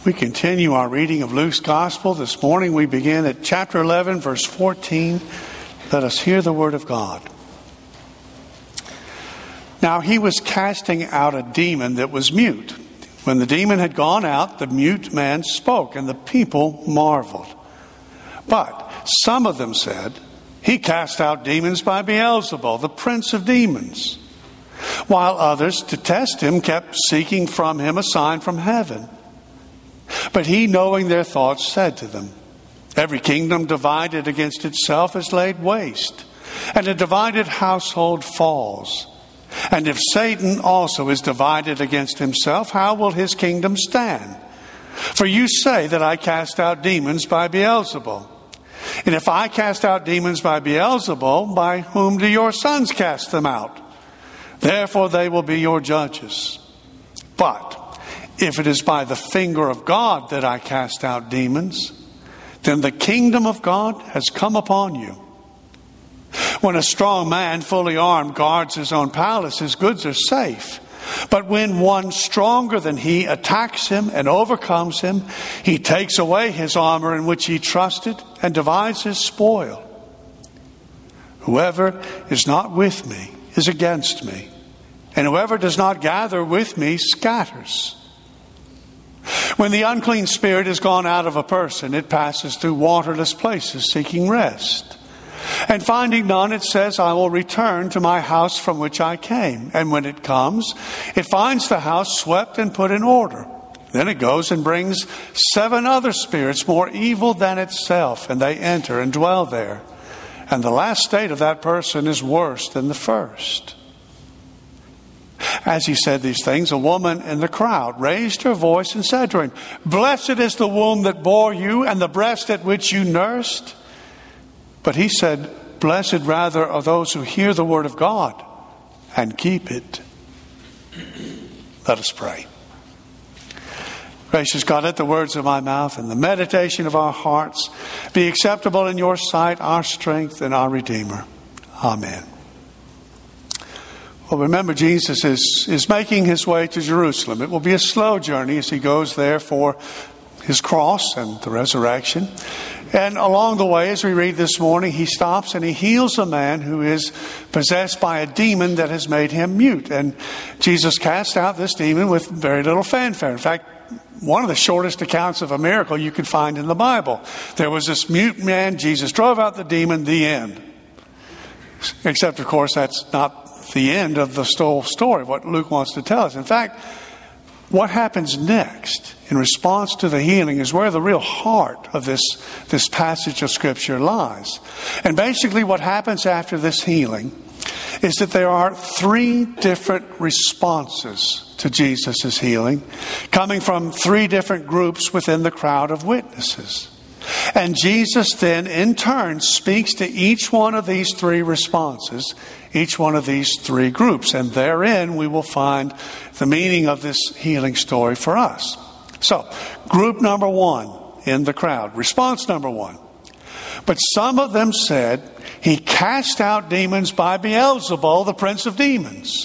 We continue our reading of Luke's Gospel. This morning we begin at chapter 11, verse 14. Let us hear the word of God. Now he was casting out a demon that was mute. When the demon had gone out, the mute man spoke, and the people marveled. But some of them said, "He cast out demons by Beelzebul, the prince of demons." While others, to test him, kept seeking from him a sign from heaven. But he, knowing their thoughts, said to them, "Every kingdom divided against itself is laid waste, and a divided household falls. And if Satan also is divided against himself, how will his kingdom stand? For you say that I cast out demons by Beelzebul. And if I cast out demons by Beelzebul, by whom do your sons cast them out? Therefore they will be your judges. But if it is by the finger of God that I cast out demons, then the kingdom of God has come upon you. When a strong man, fully armed, guards his own palace, his goods are safe. But when one stronger than he attacks him and overcomes him, he takes away his armor in which he trusted and divides his spoil. Whoever is not with me is against me, and whoever does not gather with me scatters. When the unclean spirit is gone out of a person, it passes through waterless places seeking rest. And finding none, it says, "I will return to my house from which I came." And when it comes, it finds the house swept and put in order. Then it goes and brings 7 other spirits more evil than itself, and they enter and dwell there. And the last state of that person is worse than the first. As he said these things, a woman in the crowd raised her voice and said to him, "Blessed is the womb that bore you and the breast at which you nursed." But he said, "Blessed rather are those who hear the word of God and keep it." Let us pray. Gracious God, let the words of my mouth and the meditation of our hearts be acceptable in your sight, our strength and our Redeemer. Amen. Well, remember, Jesus is making his way to Jerusalem. It will be a slow journey as he goes there for his cross and the resurrection. And along the way, as we read this morning, he stops and he heals a man who is possessed by a demon that has made him mute. And Jesus cast out this demon with very little fanfare. In fact, one of the shortest accounts of a miracle you could find in the Bible. There was this mute man, Jesus drove out the demon, the end. Except, of course, that's not the end of the whole story, what Luke wants to tell us. In fact, what happens next in response to the healing is where the real heart of this passage of Scripture lies. And basically what happens after this healing is that there are 3 different responses to Jesus' healing, coming from 3 different groups within the crowd of witnesses. And Jesus then, in turn, speaks to each one of these 3 responses, each one of these 3 groups. And therein we will find the meaning of this healing story for us. So, group number 1 in the crowd, response number 1. But some of them said, "He cast out demons by Beelzebul, the prince of demons."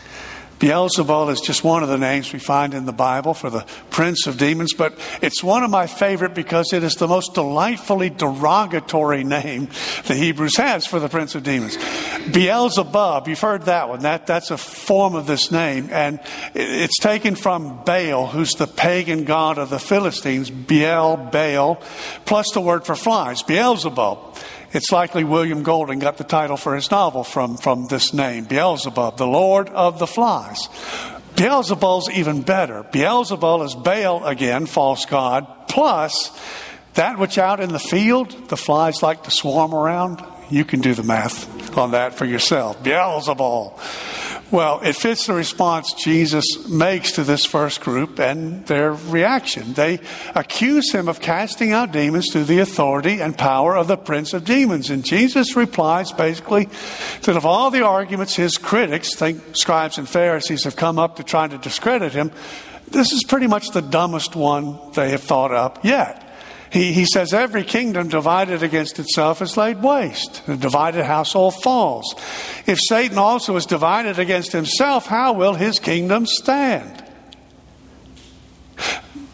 Beelzebul is just one of the names we find in the Bible for the prince of demons, but it's one of my favorite because it is the most delightfully derogatory name the Hebrews has for the prince of demons. Beelzebub, you've heard that one. That's a form of this name, and it's taken from Baal, who's the pagan god of the Philistines, Baal, plus the word for flies, Beelzebub. It's likely William Golding got the title for his novel from this name, Beelzebub, the Lord of the Flies. Beelzebul's even better. Beelzebul is Baal again, false god, plus that which out in the field, the flies like to swarm around. You can do the math on that for yourself. Beelzebul. Well, it fits the response Jesus makes to this first group and their reaction. They accuse him of casting out demons through the authority and power of the prince of demons. And Jesus replies basically that of all the arguments his critics think scribes and Pharisees have come up to try to discredit him, this is pretty much the dumbest one they have thought up yet. He says every kingdom divided against itself is laid waste. The divided household falls. If Satan also is divided against himself, how will his kingdom stand?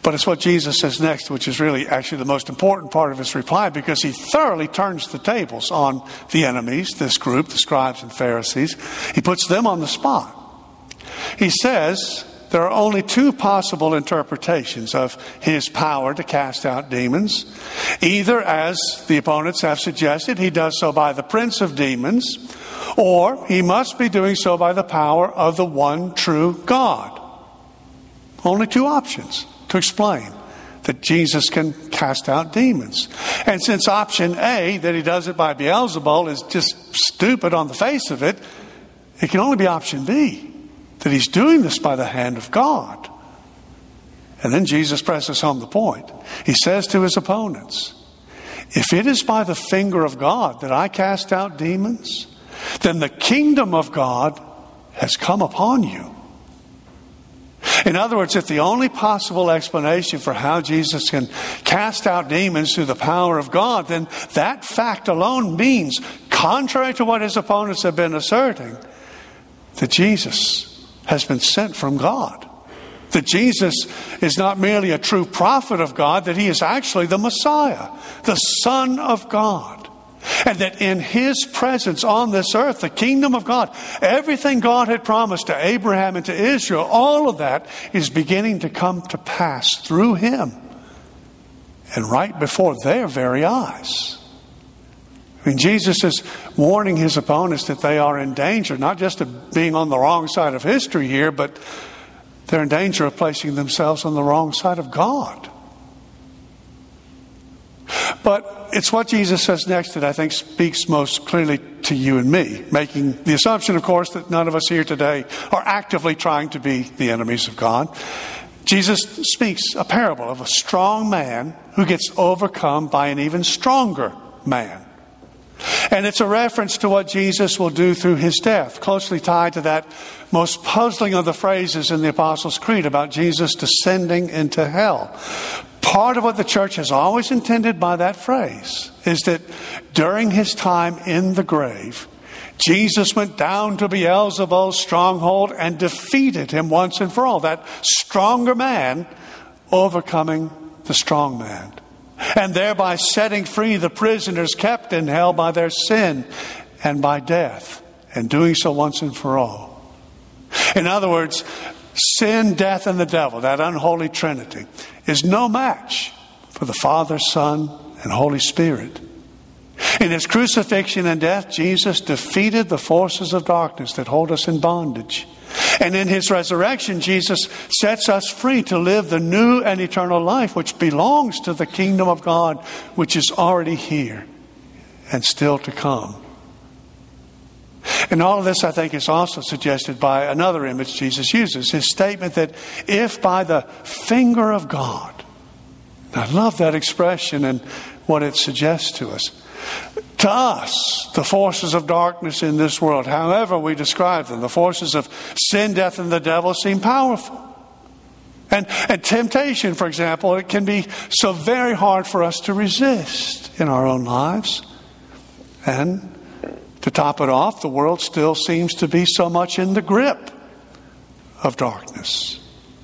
But it's what Jesus says next, which is really actually the most important part of his reply, because he thoroughly turns the tables on the enemies, this group, the scribes and Pharisees. He puts them on the spot. He says there are only two possible interpretations of his power to cast out demons. Either, as the opponents have suggested, he does so by the prince of demons, or he must be doing so by the power of the one true God. Only two options to explain that Jesus can cast out demons. And since option A, that he does it by Beelzebul, is just stupid on the face of it, it can only be option B, that he's doing this by the hand of God. And then Jesus presses home the point. He says to his opponents, if it is by the finger of God that I cast out demons, then the kingdom of God has come upon you. In other words, if the only possible explanation for how Jesus can cast out demons through the power of God, then that fact alone means, contrary to what his opponents have been asserting, that Jesus has been sent from God. That Jesus is not merely a true prophet of God, that he is actually the Messiah, the Son of God. And that in his presence on this earth, the kingdom of God, everything God had promised to Abraham and to Israel, all of that is beginning to come to pass through him and right before their very eyes. I mean, Jesus is warning his opponents that they are in danger, not just of being on the wrong side of history here, but they're in danger of placing themselves on the wrong side of God. But it's what Jesus says next that I think speaks most clearly to you and me, making the assumption, of course, that none of us here today are actively trying to be the enemies of God. Jesus speaks a parable of a strong man who gets overcome by an even stronger man. And it's a reference to what Jesus will do through his death, closely tied to that most puzzling of the phrases in the Apostles' Creed about Jesus descending into hell. Part of what the church has always intended by that phrase is that during his time in the grave, Jesus went down to Beelzebul's stronghold and defeated him once and for all. That stronger man overcoming the strong man, and thereby setting free the prisoners kept in hell by their sin and by death, and doing so once and for all. In other words, sin, death, and the devil, that unholy trinity, is no match for the Father, Son, and Holy Spirit. In his crucifixion and death, Jesus defeated the forces of darkness that hold us in bondage. And in his resurrection, Jesus sets us free to live the new and eternal life which belongs to the kingdom of God, which is already here and still to come. And all of this, I think, is also suggested by another image Jesus uses, his statement that if by the finger of God, I love that expression and what it suggests to us. To us, the forces of darkness in this world, however we describe them, the forces of sin, death, and the devil seem powerful. And temptation, for example, it can be so very hard for us to resist in our own lives. And to top it off, the world still seems to be so much in the grip of darkness.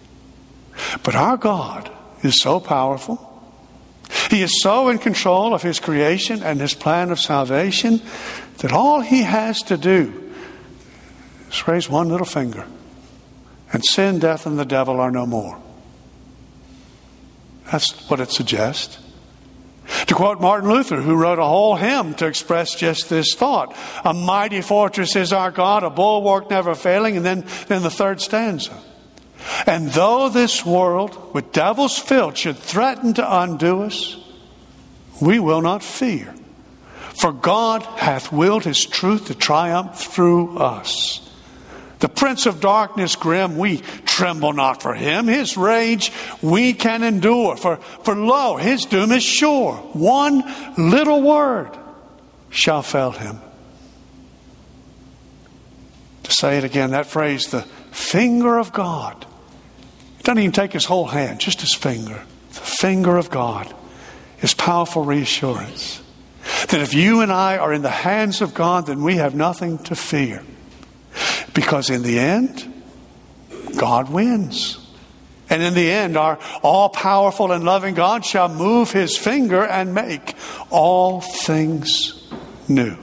But our God is so powerful. He is so in control of his creation and his plan of salvation that all he has to do is raise one little finger, and sin, death, and the devil are no more. That's what it suggests. To quote Martin Luther, who wrote a whole hymn to express just this thought, a mighty fortress is our God, a bulwark never failing, and then the third stanza. And though this world with devils filled should threaten to undo us, we will not fear. For God hath willed his truth to triumph through us. The prince of darkness grim, we tremble not for him. His rage we can endure. For lo, his doom is sure. One little word shall fell him. To say it again, that phrase, the finger of God. It doesn't even take his whole hand, just his finger. The finger of God is powerful reassurance. That if you and I are in the hands of God, then we have nothing to fear. Because in the end, God wins. And in the end, our all-powerful and loving God shall move his finger and make all things new.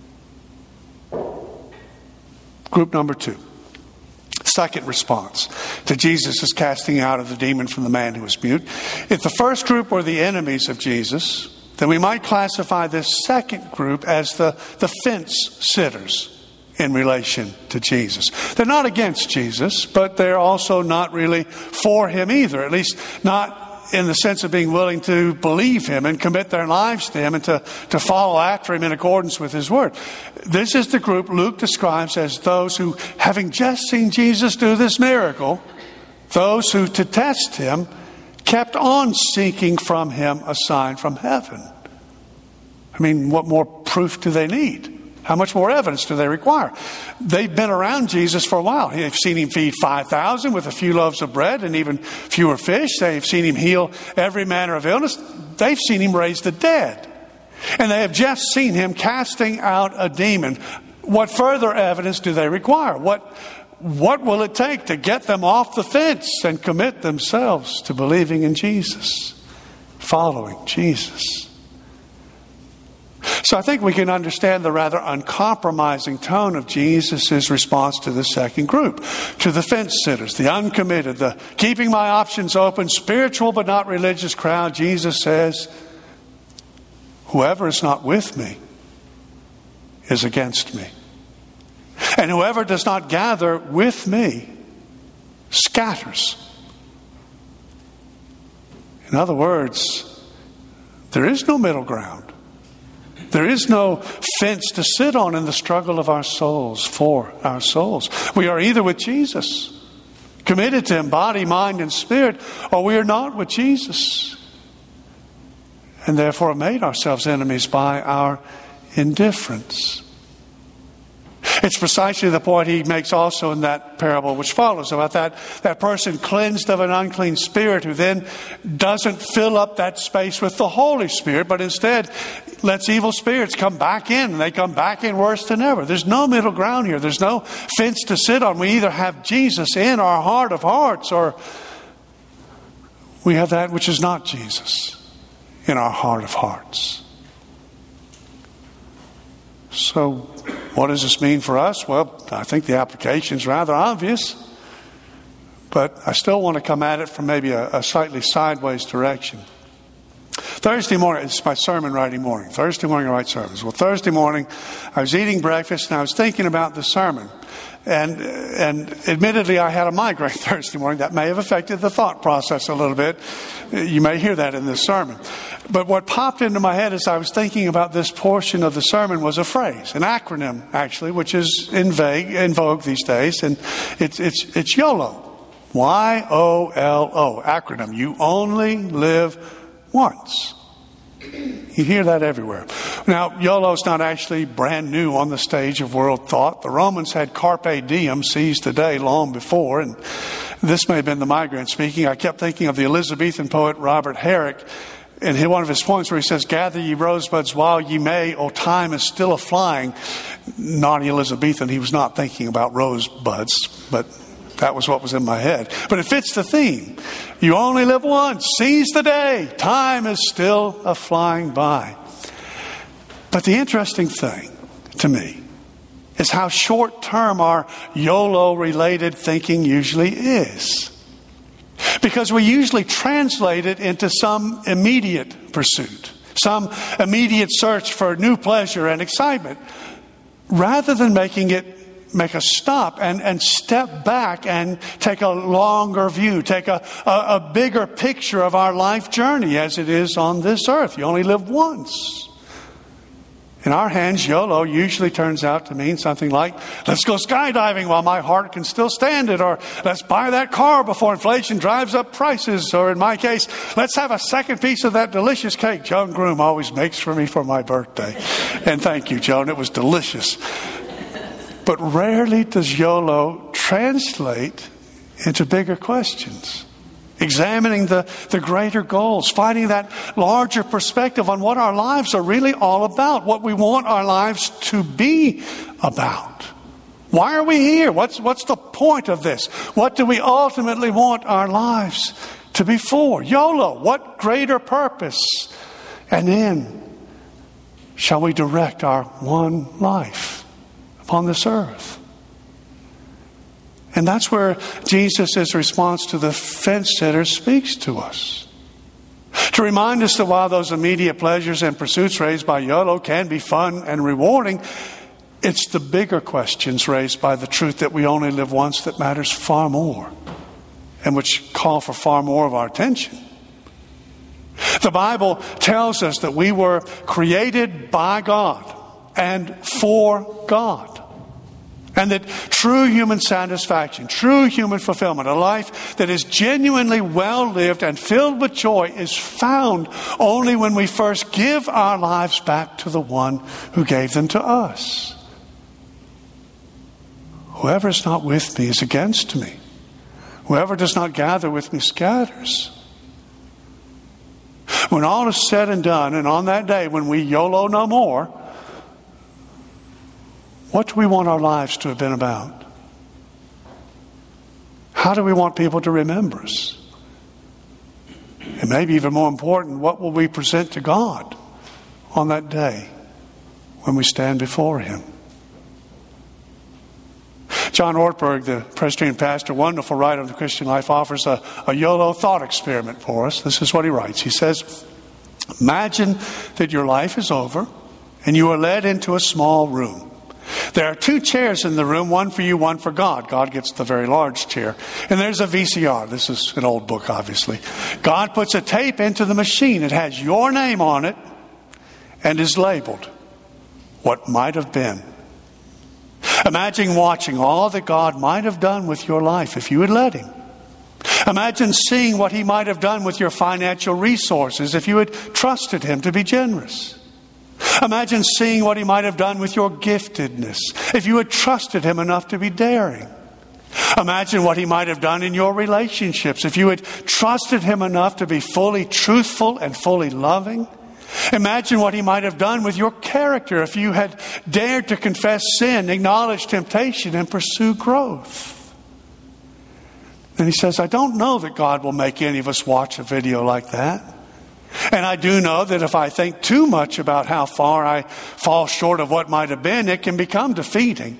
Group number 2. Second response to Jesus' casting out of the demon from the man who was mute. If the first group were the enemies of Jesus, then we might classify this second group as the fence sitters in relation to Jesus. They're not against Jesus, but they're also not really for him either, at least not in the sense of being willing to believe him and commit their lives to him and to follow after him in accordance with his word. This is the group Luke describes as those who, having just seen Jesus do this miracle, those who, to test him, kept on seeking from him a sign from heaven. I mean, what more proof do they need? How much more evidence do they require? They've been around Jesus for a while. They've seen him feed 5,000 with a few loaves of bread and even fewer fish. They've seen him heal every manner of illness. They've seen him raise the dead. And they have just seen him casting out a demon. What further evidence do they require? What will it take to get them off the fence and commit themselves to believing in Jesus, following Jesus? So I think we can understand the rather uncompromising tone of Jesus' response to the second group, to the fence sitters, the uncommitted, the keeping my options open, spiritual but not religious crowd. Jesus says, whoever is not with me is against me. And whoever does not gather with me scatters. In other words, there is no middle ground. There is no fence to sit on in the struggle of our souls, for our souls. We are either with Jesus, committed to him, body, mind, and spirit, or we are not with Jesus. And therefore have made ourselves enemies by our indifference. It's precisely the point he makes also in that parable which follows about that person cleansed of an unclean spirit who then doesn't fill up that space with the Holy Spirit, but instead lets evil spirits come back in, and they come back in worse than ever. There's no middle ground here. There's no fence to sit on. We either have Jesus in our heart of hearts, or we have that which is not Jesus in our heart of hearts. So what does this mean for us? Well, I think the application is rather obvious, but I still want to come at it from maybe a slightly sideways direction. Thursday morning, it's my sermon writing morning. Thursday morning I write sermons. Well, Thursday morning I was eating breakfast and I was thinking about the sermon. And admittedly, I had a migraine Thursday morning. That may have affected the thought process a little bit. You may hear that in this sermon. But what popped into my head as I was thinking about this portion of the sermon was a phrase, an acronym, actually, which is in vogue these days. And it's YOLO. YOLO, acronym. You only live once. You hear that everywhere. Now, YOLO is not actually brand new on the stage of world thought. The Romans had carpe diem, seize the day, long before, and this may have been the migrant speaking. I kept thinking of the Elizabethan poet Robert Herrick and one of his poems where he says, "Gather ye rosebuds while ye may, O time is still a-flying." Naughty Elizabethan, he was not thinking about rosebuds, but that was what was in my head. But it fits the theme. You only live once. Seize the day. Time is still a-flying by. But the interesting thing to me is how short-term our YOLO-related thinking usually is. Because we usually translate it into some immediate pursuit, some immediate search for new pleasure and excitement, rather than make a stop and step back and take a longer view, take a bigger picture of our life journey as it is on this earth. You only live once. In our hands, YOLO usually turns out to mean something like, let's go skydiving while my heart can still stand it, or let's buy that car before inflation drives up prices, or in my case, let's have a second piece of that delicious cake Joan Groom always makes for me for my birthday. And thank you, Joan, it was delicious. But rarely does YOLO translate into bigger questions. Examining the greater goals, finding that larger perspective on what our lives are really all about, what we want our lives to be about. Why are we here? What's the point of this? What do we ultimately want our lives to be for? YOLO, what greater purpose and end shall we direct our one life upon this earth? And that's where Jesus' response to the fence sitter speaks to us. To remind us that while those immediate pleasures and pursuits raised by YOLO can be fun and rewarding, it's the bigger questions raised by the truth that we only live once that matters far more, and which call for far more of our attention. The Bible tells us that we were created by God and for God. And that true human satisfaction, true human fulfillment, a life that is genuinely well lived and filled with joy is found only when we first give our lives back to the one who gave them to us. Whoever is not with me is against me. Whoever does not gather with me scatters. When all is said and done, and on that day when we YOLO no more, what do we want our lives to have been about? How do we want people to remember us? And maybe even more important, what will we present to God on that day when we stand before Him? John Ortberg, the Presbyterian pastor, wonderful writer of the Christian life, offers a YOLO thought experiment for us. This is what he writes. He says, imagine that your life is over and you are led into a small room. There are 2 chairs in the room, one for you, one for God. God gets the very large chair. And there's a VCR. This is an old book, obviously. God puts a tape into the machine. It has your name on it and is labeled What Might Have Been. Imagine watching all that God might have done with your life if you had let Him. Imagine seeing what He might have done with your financial resources if you had trusted Him to be generous. Imagine seeing what He might have done with your giftedness if you had trusted Him enough to be daring. Imagine what He might have done in your relationships if you had trusted Him enough to be fully truthful and fully loving. Imagine what He might have done with your character if you had dared to confess sin, acknowledge temptation, and pursue growth. And he says, I don't know that God will make any of us watch a video like that. And I do know that if I think too much about how far I fall short of what might have been, it can become defeating.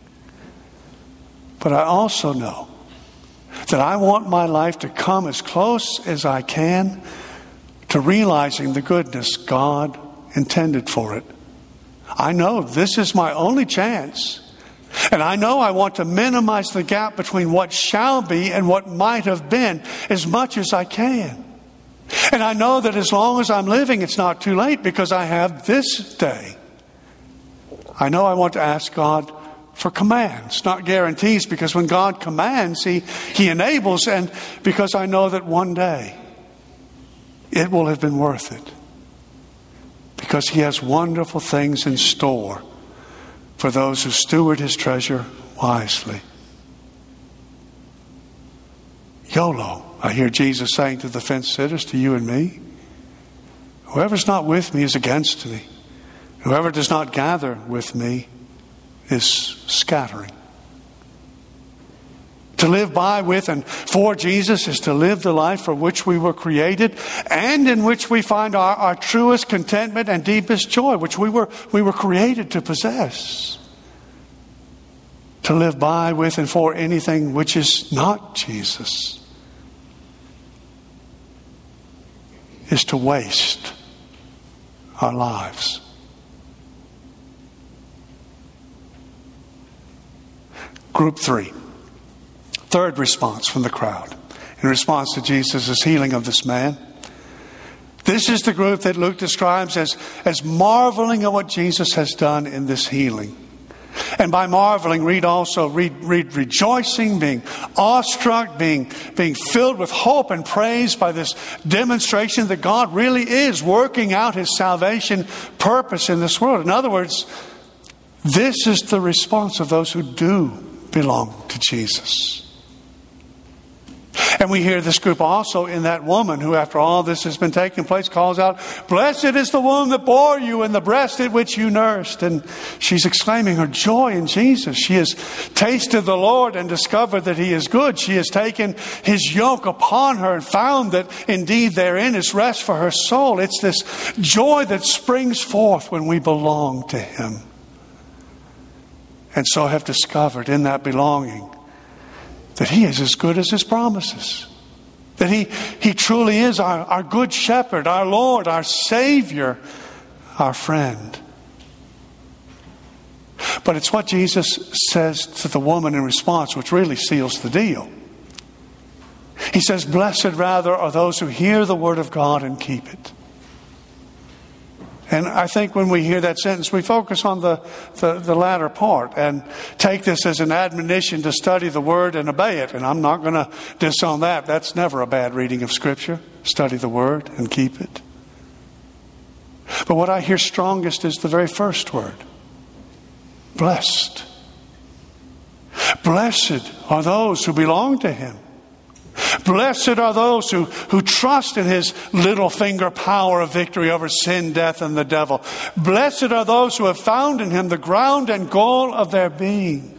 But I also know that I want my life to come as close as I can to realizing the goodness God intended for it. I know this is my only chance. And I know I want to minimize the gap between what shall be and what might have been as much as I can. And I know that as long as I'm living, it's not too late because I have this day. I know I want to ask God for commands, not guarantees, because when God commands, He enables, and because I know that one day it will have been worth it. Because He has wonderful things in store for those who steward His treasure wisely. YOLO, I hear Jesus saying to the fence sitters, to you and me. Whoever's not with me is against me. Whoever does not gather with me is scattering. To live by, with, and for Jesus is to live the life for which we were created and in which we find our truest contentment and deepest joy, which we were created to possess. To live by, with, and for anything which is not Jesus is to waste our lives. Group 3. Third response from the crowd in response to Jesus' healing of this man. This is the group that Luke describes as marveling at what Jesus has done in this healing. And by marveling, read rejoicing, being awestruck, being filled with hope and praise by this demonstration that God really is working out His salvation purpose in this world. In other words, this is the response of those who do belong to Jesus. And we hear this group also in that woman who, after all this has been taking place, calls out, "Blessed is the womb that bore you and the breast at which you nursed." And she's exclaiming her joy in Jesus. She has tasted the Lord and discovered that He is good. She has taken His yoke upon her and found that indeed therein is rest for her soul. It's this joy that springs forth when we belong to Him. And so have discovered in that belonging that He is as good as His promises. That He truly is our good shepherd, our Lord, our Savior, our friend. But it's what Jesus says to the woman in response which really seals the deal. He says, "Blessed rather are those who hear the word of God and keep it." And I think when we hear that sentence, we focus on the latter part and take this as an admonition to study the Word and obey it. And I'm not going to disown that. That's never a bad reading of Scripture. Study the Word and keep it. But what I hear strongest is the very first word. Blessed. Blessed are those who belong to Him. Blessed are those who trust in His little finger power of victory over sin, death, and the devil. Blessed are those who have found in Him the ground and goal of their being.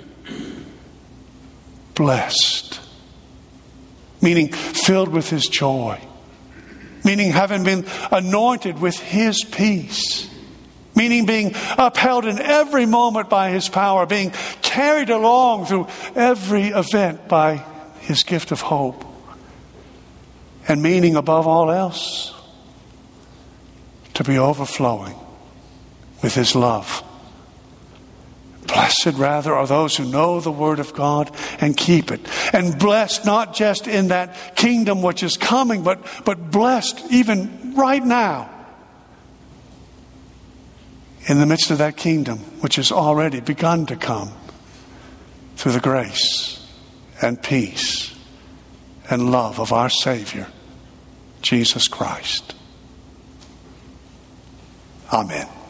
Blessed. Meaning filled with His joy. Meaning having been anointed with His peace. Meaning being upheld in every moment by His power. Being carried along through every event by His gift of hope. And meaning above all else, to be overflowing with His love. Blessed rather are those who know the Word of God and keep it. And blessed not just in that kingdom which is coming, but blessed even right now. In the midst of that kingdom which has already begun to come through the grace and peace and love of our Savior, Jesus Christ. Amen.